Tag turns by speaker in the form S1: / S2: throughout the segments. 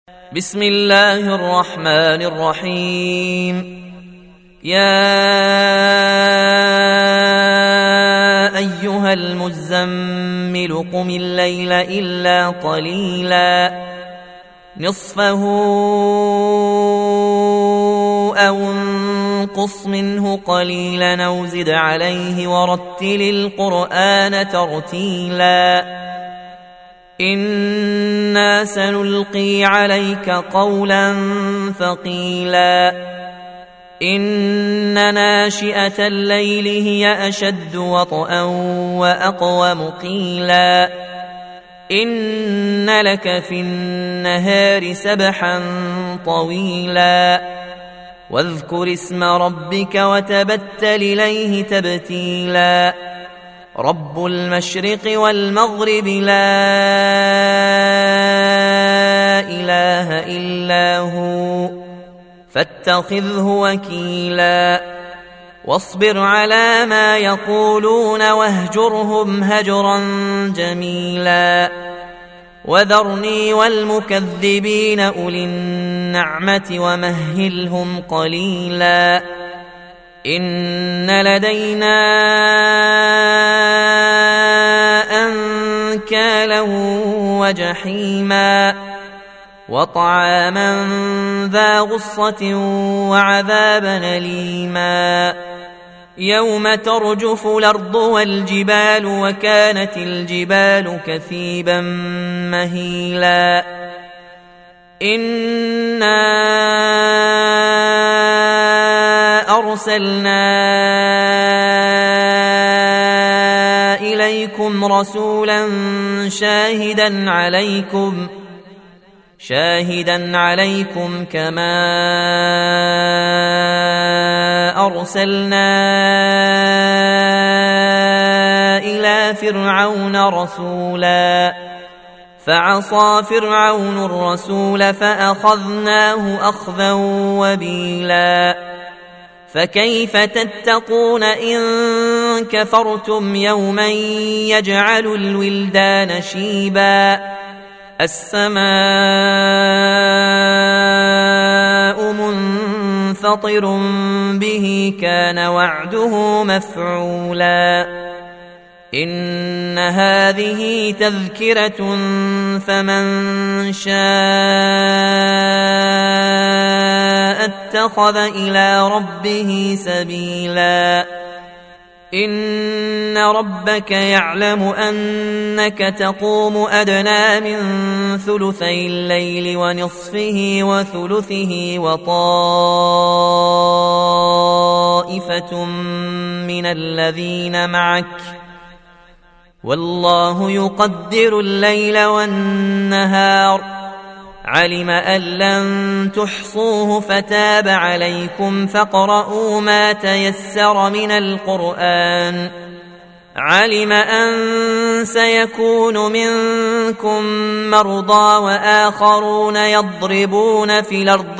S1: بسم الله الرحمن الرحيم. يا أيها المزمل قم الليل إلا قليلا نصفه أو انقص منه قليلا أو زد عليه ورتل القرآن ترتيلا إنا سنلقي عليك قولا ثقيلا إن ناشئة الليل هي أشد وطئا وأقوم قيلا إن لك في النهار سبحا طويلا واذكر اسم ربك وتبتل إليه تبتيلا رب المشرق والمغرب لا إله إلا هو فاتخذه وكيلا واصبر على ما يقولون واهجرهم هجرا جميلا وذرني والمكذبين أولي النعمة ومهلهم قليلا إن لدينا أنكالا وجحيما وطعاما ذا غصة وعذابا أليما يوم ترجف الأرض والجبال وكانت الجبال كثيبا مهيلا إنا أرسلنا إليكم رسولا شاهدا عليكم كما أرسلنا إلى فرعون رسولا فعصى فرعون الرسول فأخذناه أخذا وبيلا فكيف تتقون إن كفرتم يوما يجعل الولدان شيبا السماء منفطر به كان وعده مفعولا إن هذه تذكرة فمن شاء اتخذ إلى ربه سبيلا إن ربك يعلم أنك تقوم أدنى من ثلثي الليل ونصفه وثلثه وطائفة من الذين معك والله يقدر الليل والنهار علم أن لن تحصوه فتاب عليكم فاقرؤوا ما تيسر من القرآن علم أن سيكون منكم مرضى وآخرون يضربون في الأرض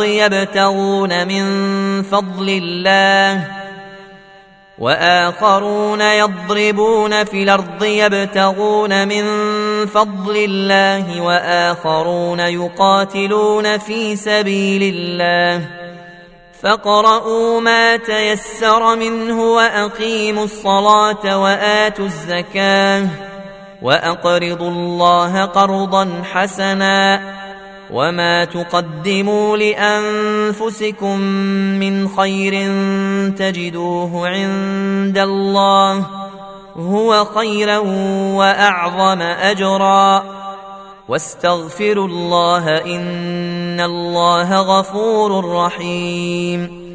S1: يبتغون من فضل الله وآخرون يقاتلون في سبيل الله فاقرؤوا ما تيسر منه وأقيموا الصلاة وآتوا الزكاة وأقرضوا الله قرضا حسنا وما تقدموا لأنفسكم من خير تجدوه عند الله هو خيرا وأعظم أجرا واستغفروا الله إن الله غفور رحيم